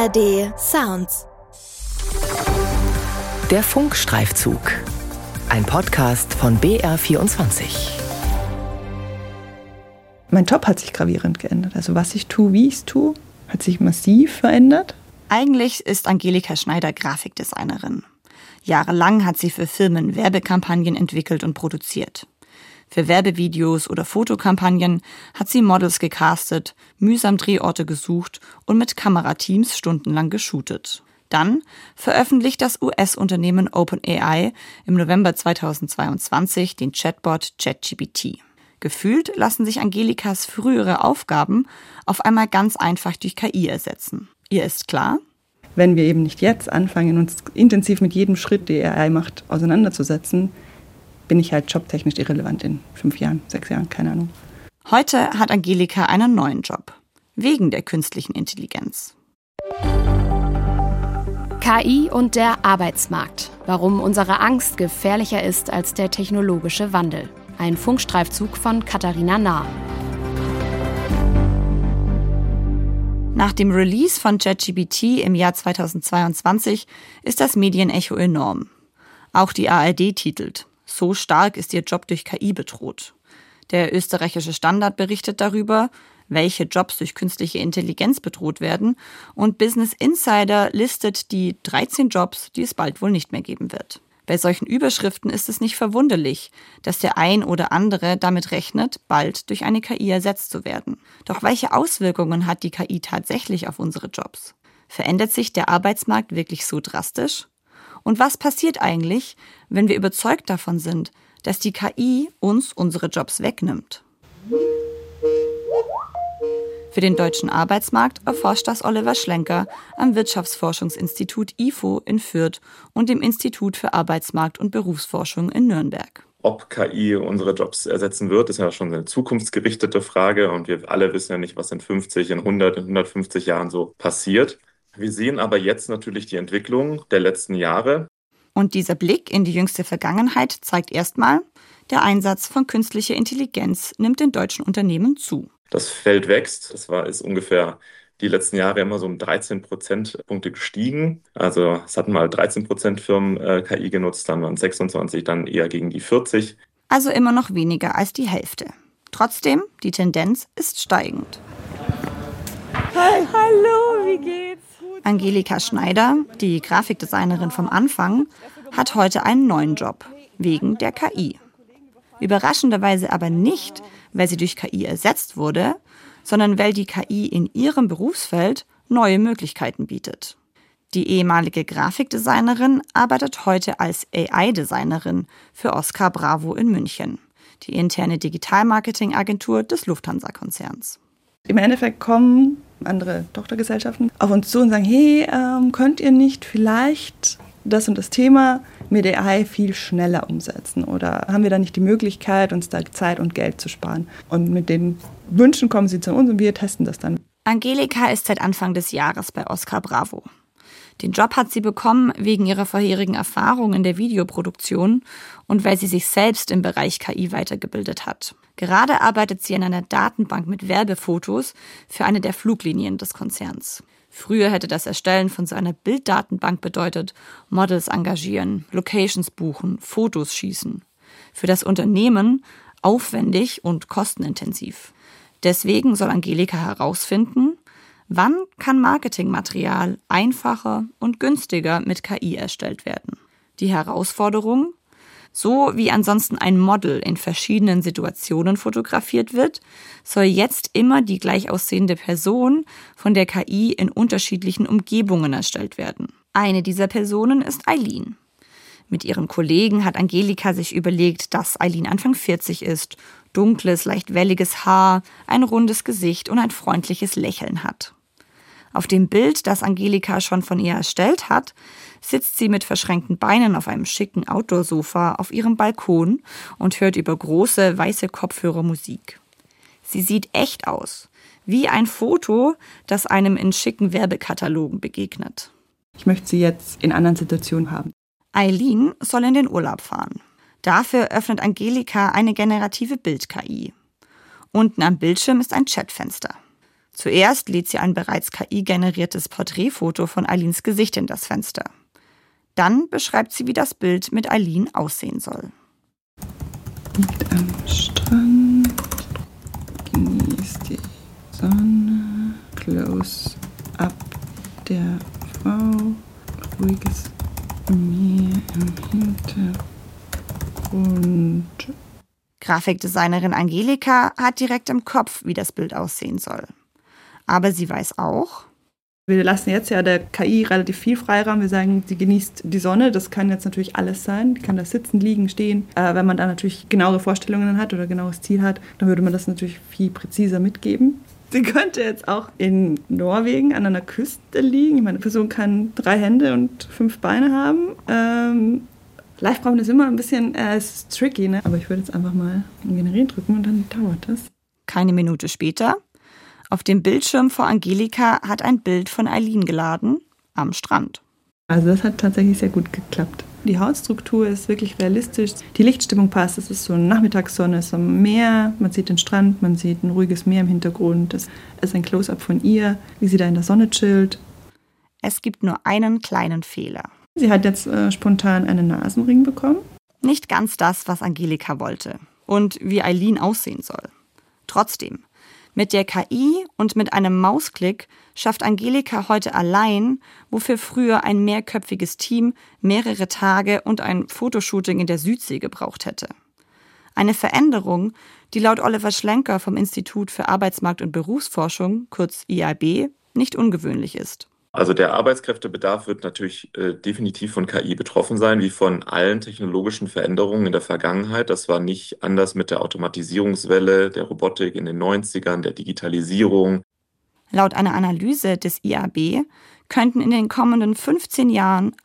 ARD Sounds. Der Funkstreifzug. Ein Podcast von BR24. Mein Job hat sich gravierend geändert. Also was ich tue, wie ich es tue, hat sich massiv verändert. Eigentlich ist Angelika Schneider Grafikdesignerin. Jahrelang hat sie für Firmen Werbekampagnen entwickelt und produziert. Für Werbevideos oder Fotokampagnen hat sie Models gecastet, mühsam Drehorte gesucht und mit Kamerateams stundenlang geshootet. Dann veröffentlicht das US-Unternehmen OpenAI im November 2022 den Chatbot ChatGPT. Gefühlt lassen sich Angelikas frühere Aufgaben auf einmal ganz einfach durch KI ersetzen. Ihr ist klar: Wenn wir eben nicht jetzt anfangen, uns intensiv mit jedem Schritt, den AI macht, auseinanderzusetzen, bin ich halt jobtechnisch irrelevant in 5 Jahren, 6 Jahren, keine Ahnung. Heute hat Angelika einen neuen Job. Wegen der künstlichen Intelligenz. KI und der Arbeitsmarkt. Warum unsere Angst gefährlicher ist als der technologische Wandel. Ein Funkstreifzug von Katharina Nahr. Nach dem Release von ChatGPT im Jahr 2022 ist das Medienecho enorm. Auch die ARD titelt: So stark ist ihr Job durch KI bedroht. Der österreichische Standard berichtet darüber, welche Jobs durch künstliche Intelligenz bedroht werden, und Business Insider listet die 13 Jobs, die es bald wohl nicht mehr geben wird. Bei solchen Überschriften ist es nicht verwunderlich, dass der ein oder andere damit rechnet, bald durch eine KI ersetzt zu werden. Doch welche Auswirkungen hat die KI tatsächlich auf unsere Jobs? Verändert sich der Arbeitsmarkt wirklich so drastisch? Und was passiert eigentlich, wenn wir überzeugt davon sind, dass die KI uns unsere Jobs wegnimmt? Für den deutschen Arbeitsmarkt erforscht das Oliver Schlenker am Wirtschaftsforschungsinstitut IFO in Fürth und dem Institut für Arbeitsmarkt- und Berufsforschung in Nürnberg. Ob KI unsere Jobs ersetzen wird, ist ja schon eine zukunftsgerichtete Frage, und wir alle wissen ja nicht, was in 50, in 100, in 150 Jahren so passiert. Wir sehen aber jetzt natürlich die Entwicklung der letzten Jahre. Und dieser Blick in die jüngste Vergangenheit zeigt erstmal: Der Einsatz von künstlicher Intelligenz nimmt in deutschen Unternehmen zu. Das Feld wächst. Ist ungefähr die letzten Jahre immer so um 13 Prozentpunkte gestiegen. Also es hatten mal 13% Firmen KI genutzt, dann waren es 26, dann eher gegen die 40. Also immer noch weniger als die Hälfte. Trotzdem, die Tendenz ist steigend. Hi, hallo, wie geht's? Angelika Schneider, die Grafikdesignerin vom Anfang, hat heute einen neuen Job, wegen der KI. Überraschenderweise aber nicht, weil sie durch KI ersetzt wurde, sondern weil die KI in ihrem Berufsfeld neue Möglichkeiten bietet. Die ehemalige Grafikdesignerin arbeitet heute als AI-Designerin für Oscar Bravo in München, die interne Digitalmarketing-Agentur des Lufthansa-Konzerns. Im Endeffekt kommen andere Tochtergesellschaften auf uns zu und sagen: Hey, könnt ihr nicht vielleicht das und das Thema mit AI viel schneller umsetzen? Oder haben wir da nicht die Möglichkeit, uns da Zeit und Geld zu sparen? Und mit den Wünschen kommen sie zu uns und wir testen das dann. Angelika ist seit Anfang des Jahres bei Oscar Bravo. Den Job hat sie bekommen wegen ihrer vorherigen Erfahrung in der Videoproduktion und weil sie sich selbst im Bereich KI weitergebildet hat. Gerade arbeitet sie an einer Datenbank mit Werbefotos für eine der Fluglinien des Konzerns. Früher hätte das Erstellen von so einer Bilddatenbank bedeutet: Models engagieren, Locations buchen, Fotos schießen. Für das Unternehmen aufwendig und kostenintensiv. Deswegen soll Angelika herausfinden, wann kann Marketingmaterial einfacher und günstiger mit KI erstellt werden. Die Herausforderung: So wie ansonsten ein Model in verschiedenen Situationen fotografiert wird, soll jetzt immer die gleich aussehende Person von der KI in unterschiedlichen Umgebungen erstellt werden. Eine dieser Personen ist Eileen. Mit ihren Kollegen hat Angelika sich überlegt, dass Eileen Anfang 40 ist, dunkles, leicht welliges Haar, ein rundes Gesicht und ein freundliches Lächeln hat. Auf dem Bild, das Angelika schon von ihr erstellt hat, sitzt sie mit verschränkten Beinen auf einem schicken Outdoor-Sofa auf ihrem Balkon und hört über große, weiße Kopfhörer Musik. Sie sieht echt aus, wie ein Foto, das einem in schicken Werbekatalogen begegnet. Ich möchte sie jetzt in anderen Situationen haben. Eileen soll in den Urlaub fahren. Dafür öffnet Angelika eine generative Bild-KI. Unten am Bildschirm ist ein Chatfenster. Zuerst lädt sie ein bereits KI-generiertes Porträtfoto von Aylins Gesicht in das Fenster. Dann beschreibt sie, wie das Bild mit Aylin aussehen soll. Liegt am Strand, genießt die Sonne, Close-up der Frau, ruhiges Meer im Hintergrund. Grafikdesignerin Angelika hat direkt im Kopf, wie das Bild aussehen soll. Aber sie weiß auch, wir lassen jetzt ja der KI relativ viel Freiraum. Wir sagen, sie genießt die Sonne. Das kann jetzt natürlich alles sein. Die kann da sitzen, liegen, stehen. Wenn man da natürlich genauere Vorstellungen hat oder genaues Ziel hat, dann würde man das natürlich viel präziser mitgeben. Sie könnte jetzt auch in Norwegen an einer Küste liegen. Ich meine, eine Person kann 3 Hände und 5 Beine haben. Live-Brauchen ist immer ein bisschen ist tricky, ne? Aber ich würde jetzt einfach mal generieren drücken und dann dauert das. Keine Minute später, auf dem Bildschirm vor Angelika hat ein Bild von Aylin geladen, am Strand. Also das hat tatsächlich sehr gut geklappt. Die Hautstruktur ist wirklich realistisch. Die Lichtstimmung passt. Es ist so eine Nachmittagssonne, es ist am Meer. Man sieht den Strand, man sieht ein ruhiges Meer im Hintergrund. Es ist ein Close-up von ihr, wie sie da in der Sonne chillt. Es gibt nur einen kleinen Fehler. Sie hat jetzt spontan einen Nasenring bekommen. Nicht ganz das, was Angelika wollte und wie Aylin aussehen soll. Trotzdem, mit der KI und mit einem Mausklick schafft Angelika heute allein, wofür früher ein mehrköpfiges Team mehrere Tage und ein Fotoshooting in der Südsee gebraucht hätte. Eine Veränderung, die laut Oliver Schlenker vom Institut für Arbeitsmarkt- und Berufsforschung, kurz IAB, nicht ungewöhnlich ist. Also der Arbeitskräftebedarf wird natürlich definitiv von KI betroffen sein, wie von allen technologischen Veränderungen in der Vergangenheit. Das war nicht anders mit der Automatisierungswelle, der Robotik in den 90ern, der Digitalisierung. Laut einer Analyse des IAB könnten in den kommenden 15 Jahren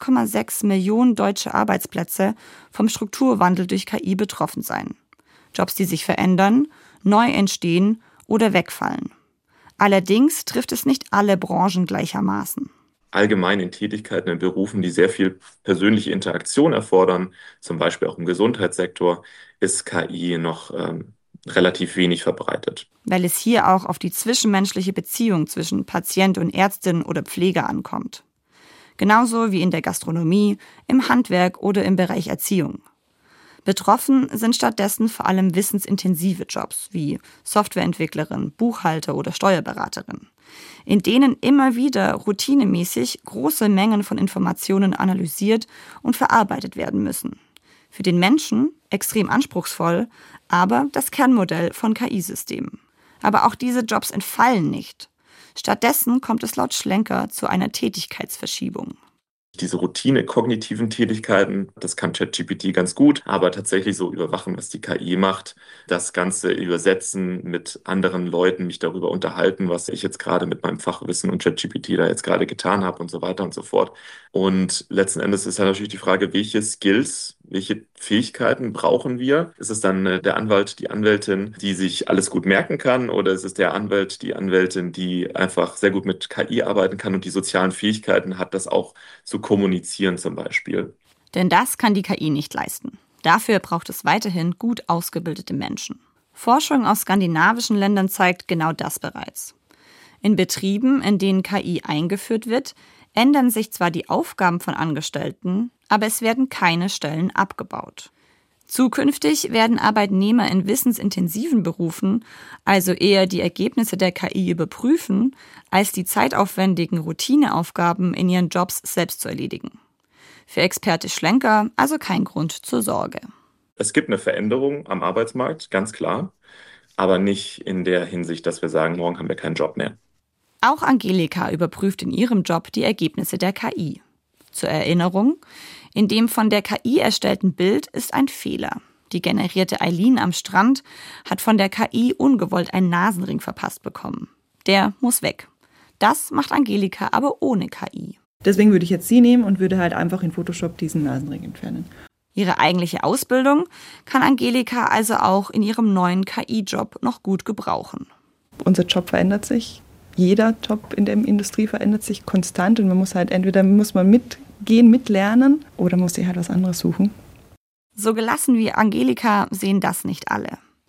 1,6 Millionen deutsche Arbeitsplätze vom Strukturwandel durch KI betroffen sein. Jobs, die sich verändern, neu entstehen oder wegfallen. Allerdings trifft es nicht alle Branchen gleichermaßen. Allgemein in Tätigkeiten, in Berufen, die sehr viel persönliche Interaktion erfordern, zum Beispiel auch im Gesundheitssektor, ist KI noch relativ wenig verbreitet. Weil es hier auch auf die zwischenmenschliche Beziehung zwischen Patient und Ärztin oder Pfleger ankommt. Genauso wie in der Gastronomie, im Handwerk oder im Bereich Erziehung. Betroffen sind stattdessen vor allem wissensintensive Jobs wie Softwareentwicklerin, Buchhalter oder Steuerberaterin, in denen immer wieder routinemäßig große Mengen von Informationen analysiert und verarbeitet werden müssen. Für den Menschen extrem anspruchsvoll, aber das Kernmodell von KI-Systemen. Aber auch diese Jobs entfallen nicht. Stattdessen kommt es laut Schlenker zu einer Tätigkeitsverschiebung. Diese Routine-kognitiven Tätigkeiten, das kann ChatGPT ganz gut, aber tatsächlich so überwachen, was die KI macht, das Ganze übersetzen mit anderen Leuten, mich darüber unterhalten, was ich jetzt gerade mit meinem Fachwissen und ChatGPT da jetzt gerade getan habe und so weiter und so fort. Und letzten Endes ist ja natürlich die Frage, welche Skills, welche Fähigkeiten brauchen wir? Ist es dann der Anwalt, die Anwältin, die sich alles gut merken kann, oder ist es der Anwalt, die Anwältin, die einfach sehr gut mit KI arbeiten kann und die sozialen Fähigkeiten hat, das auch zu kommunizieren zum Beispiel? Denn das kann die KI nicht leisten. Dafür braucht es weiterhin gut ausgebildete Menschen. Forschung aus skandinavischen Ländern zeigt genau das bereits. In Betrieben, in denen KI eingeführt wird, ändern sich zwar die Aufgaben von Angestellten, aber es werden keine Stellen abgebaut. Zukünftig werden Arbeitnehmer in wissensintensiven Berufen also eher die Ergebnisse der KI überprüfen, als die zeitaufwendigen Routineaufgaben in ihren Jobs selbst zu erledigen. Für Experte Schlenker also kein Grund zur Sorge. Es gibt eine Veränderung am Arbeitsmarkt, ganz klar, aber nicht in der Hinsicht, dass wir sagen, morgen haben wir keinen Job mehr. Auch Angelika überprüft in ihrem Job die Ergebnisse der KI. Zur Erinnerung, in dem von der KI erstellten Bild ist ein Fehler. Die generierte Aylin am Strand hat von der KI ungewollt einen Nasenring verpasst bekommen. Der muss weg. Das macht Angelika aber ohne KI. Deswegen würde ich jetzt sie nehmen und würde halt einfach in Photoshop diesen Nasenring entfernen. Ihre eigentliche Ausbildung kann Angelika also auch in ihrem neuen KI-Job noch gut gebrauchen. Unser Job verändert sich. Jeder Job in der Industrie verändert sich konstant und man muss halt entweder mitgehen, mitlernen oder muss sich halt was anderes suchen. So gelassen wie Angelika sehen das nicht alle.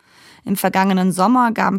Im vergangenen Sommer gaben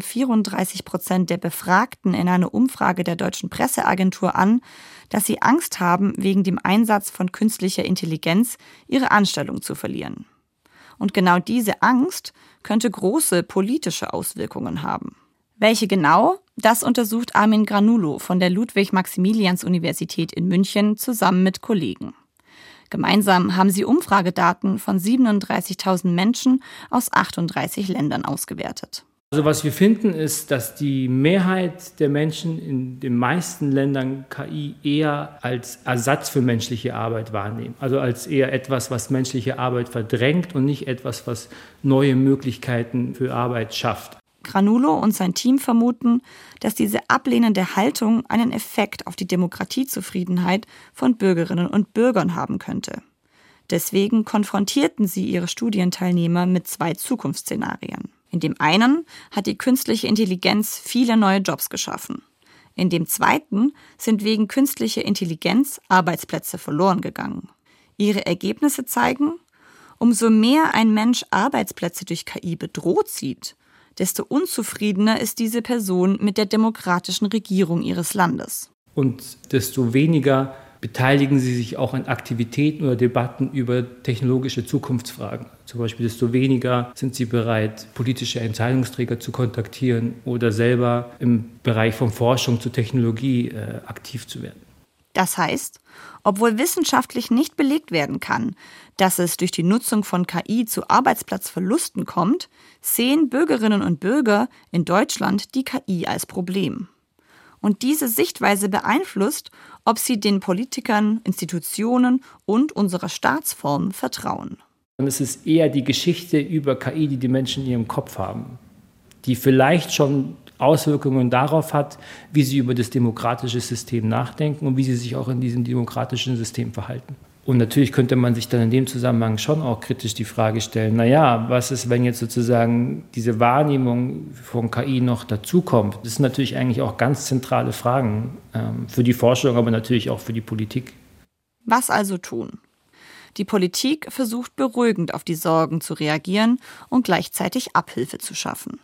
34% der Befragten in einer Umfrage der Deutschen Presseagentur an, dass sie Angst haben, wegen dem Einsatz von künstlicher Intelligenz ihre Anstellung zu verlieren. Und genau diese Angst könnte große politische Auswirkungen haben. Welche genau? Das untersucht Armin Granulo von der Ludwig-Maximilians-Universität in München zusammen mit Kollegen. Gemeinsam haben sie Umfragedaten von 37.000 Menschen aus 38 Ländern ausgewertet. Also was wir finden, ist, dass die Mehrheit der Menschen in den meisten Ländern KI eher als Ersatz für menschliche Arbeit wahrnehmen. Also als eher etwas, was menschliche Arbeit verdrängt und nicht etwas, was neue Möglichkeiten für Arbeit schafft. Granulo und sein Team vermuten, dass diese ablehnende Haltung einen Effekt auf die Demokratiezufriedenheit von Bürgerinnen und Bürgern haben könnte. Deswegen konfrontierten sie ihre Studienteilnehmer mit 2 Zukunftsszenarien. In dem einen hat die künstliche Intelligenz viele neue Jobs geschaffen. In dem zweiten sind wegen künstlicher Intelligenz Arbeitsplätze verloren gegangen. Ihre Ergebnisse zeigen, umso mehr ein Mensch Arbeitsplätze durch KI bedroht sieht, desto unzufriedener ist diese Person mit der demokratischen Regierung ihres Landes. Und desto weniger beteiligen sie sich auch an Aktivitäten oder Debatten über technologische Zukunftsfragen. Zum Beispiel desto weniger sind sie bereit, politische Entscheidungsträger zu kontaktieren oder selber im Bereich von Forschung zu Technologie aktiv zu werden. Das heißt, obwohl wissenschaftlich nicht belegt werden kann, dass es durch die Nutzung von KI zu Arbeitsplatzverlusten kommt, sehen Bürgerinnen und Bürger in Deutschland die KI als Problem. Und diese Sichtweise beeinflusst, ob sie den Politikern, Institutionen und unserer Staatsform vertrauen. Und es ist eher die Geschichte über KI, die die Menschen in ihrem Kopf haben, die vielleicht schon Auswirkungen darauf hat, wie sie über das demokratische System nachdenken und wie sie sich auch in diesem demokratischen System verhalten. Und natürlich könnte man sich dann in dem Zusammenhang schon auch kritisch die Frage stellen, naja, was ist, wenn jetzt sozusagen diese Wahrnehmung von KI noch dazukommt? Das sind natürlich eigentlich auch ganz zentrale Fragen für die Forschung, aber natürlich auch für die Politik. Was also tun? Die Politik versucht beruhigend auf die Sorgen zu reagieren und gleichzeitig Abhilfe zu schaffen.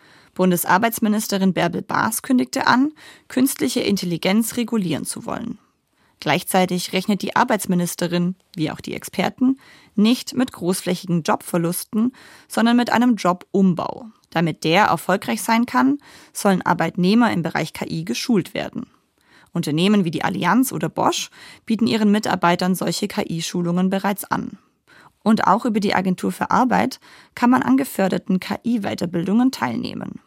Bundesarbeitsministerin Bärbel Baas kündigte an, künstliche Intelligenz regulieren zu wollen. Gleichzeitig rechnet die Arbeitsministerin, wie auch die Experten, nicht mit großflächigen Jobverlusten, sondern mit einem Jobumbau. Damit der erfolgreich sein kann, sollen Arbeitnehmer im Bereich KI geschult werden. Unternehmen wie die Allianz oder Bosch bieten ihren Mitarbeitern solche KI-Schulungen bereits an. Und auch über die Agentur für Arbeit kann man an geförderten KI-Weiterbildungen teilnehmen.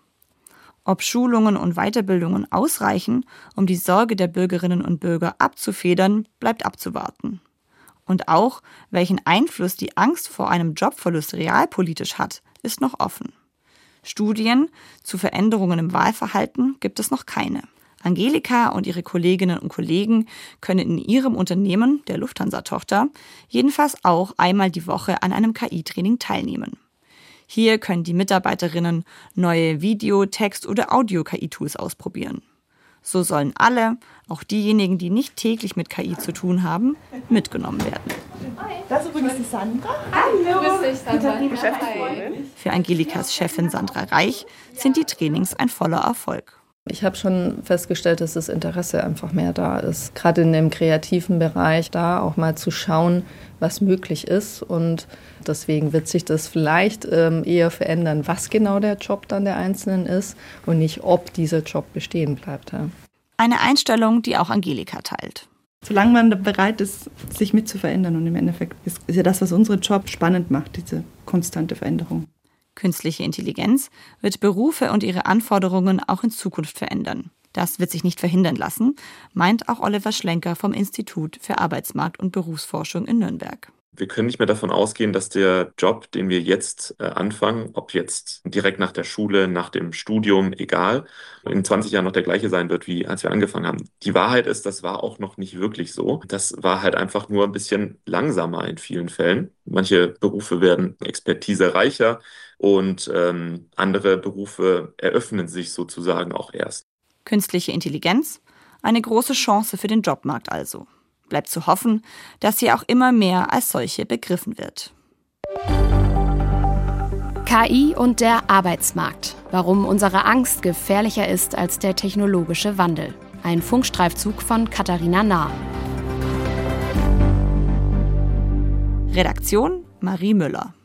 Ob Schulungen und Weiterbildungen ausreichen, um die Sorge der Bürgerinnen und Bürger abzufedern, bleibt abzuwarten. Und auch, welchen Einfluss die Angst vor einem Jobverlust realpolitisch hat, ist noch offen. Studien zu Veränderungen im Wahlverhalten gibt es noch keine. Angelika und ihre Kolleginnen und Kollegen können in ihrem Unternehmen, der Lufthansa-Tochter, jedenfalls auch einmal die Woche an einem KI-Training teilnehmen. Hier können die Mitarbeiterinnen neue Video-, Text- oder Audio-KI-Tools ausprobieren. So sollen alle, auch diejenigen, die nicht täglich mit KI zu tun haben, mitgenommen werden. Das ist übrigens die Sandra. Hallo, grüß dich, Sandra. Für Angelikas Chefin Sandra Reich sind die Trainings ein voller Erfolg. Ich habe schon festgestellt, dass das Interesse einfach mehr da ist. Gerade in dem kreativen Bereich, da auch mal zu schauen, was möglich ist. Und deswegen wird sich das vielleicht eher verändern, was genau der Job dann der Einzelnen ist und nicht, ob dieser Job bestehen bleibt. Ja. Eine Einstellung, die auch Angelika teilt. Solange man bereit ist, sich mit zu verändern. Und im Endeffekt ist ja das, was unseren Job spannend macht, diese konstante Veränderung. Künstliche Intelligenz wird Berufe und ihre Anforderungen auch in Zukunft verändern. Das wird sich nicht verhindern lassen, meint auch Oliver Schlenker vom Institut für Arbeitsmarkt- und Berufsforschung in Nürnberg. Wir können nicht mehr davon ausgehen, dass der Job, den wir jetzt anfangen, ob jetzt direkt nach der Schule, nach dem Studium, egal, in 20 Jahren noch der gleiche sein wird, wie als wir angefangen haben. Die Wahrheit ist, das war auch noch nicht wirklich so. Das war halt einfach nur ein bisschen langsamer in vielen Fällen. Manche Berufe werden expertisereicher und andere Berufe eröffnen sich sozusagen auch erst. Künstliche Intelligenz? Eine große Chance für den Jobmarkt also. Bleibt zu hoffen, dass sie auch immer mehr als solche begriffen wird. KI und der Arbeitsmarkt. Warum unsere Angst gefährlicher ist als der technologische Wandel. Ein Funkstreifzug von Katharina Nahr. Redaktion Marie Müller.